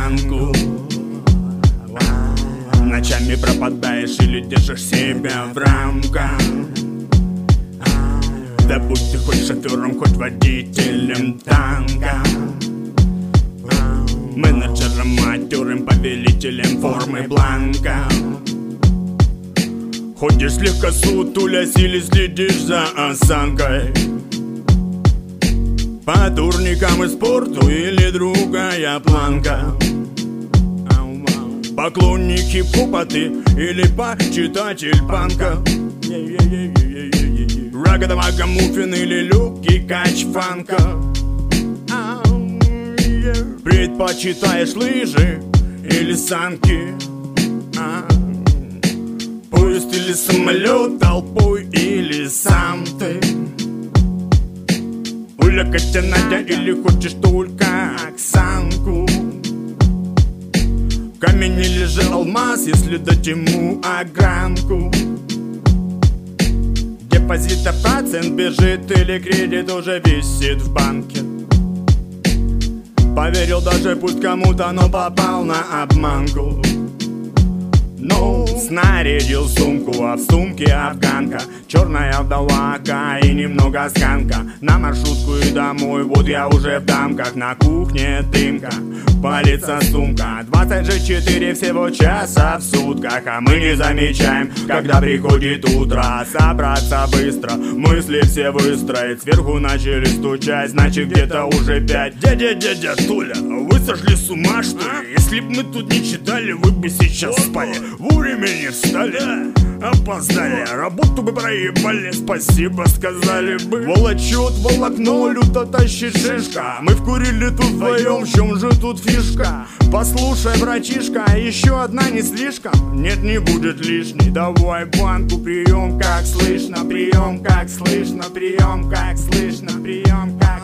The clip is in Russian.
наизнанку. Ночами пропадаешь или держишь себя в рамках. Да будь ты хоть шофером, хоть водителем танка, менеджером матерым, повелителем формы бланка. Ходишь слегка сутулясь или следишь за осанкой, по турникам и спорту или другая планка. Поклонник хип-хопа ты или почитатель панка, рагадамагамуфин или легкий кач фанка. Предпочитаешь лыжи или санки, поезд или самолет, толпой или сам ты. Уля, Катя, Надя или хочешь только Оксанку. Камень или же алмаз, если дать ему огранку. Депозита процент бежит или кредит уже висит в банке. Поверил даже пусть кому-то, но попал на обманку. Ну, снарядил сумку, а в сумке афганка, черная вдова и немного сканка. На маршрутку и домой, вот я уже в дамках. На кухне дымка, палится сумка. 24 всего часа в сутках, а мы не замечаем, когда приходит утро. Собраться быстро, мысли все выстроить. Сверху начали стучать, значит где-то уже 5. Дядя Толя, вы сошли с ума, что ли? Если б мы тут не читали, вы бы сейчас спали. Вовремя не встали, опоздали, работу бы проебали, спасибо сказали бы. Волочет волокно, люто тащит шишка. Мы вкурили тут вдвоем, в чем же тут фишка? Послушай, братишка, еще одна не слишком? Нет, не будет лишней, давай банку. Прием как слышно, прием как слышно, прием как слышно, прием как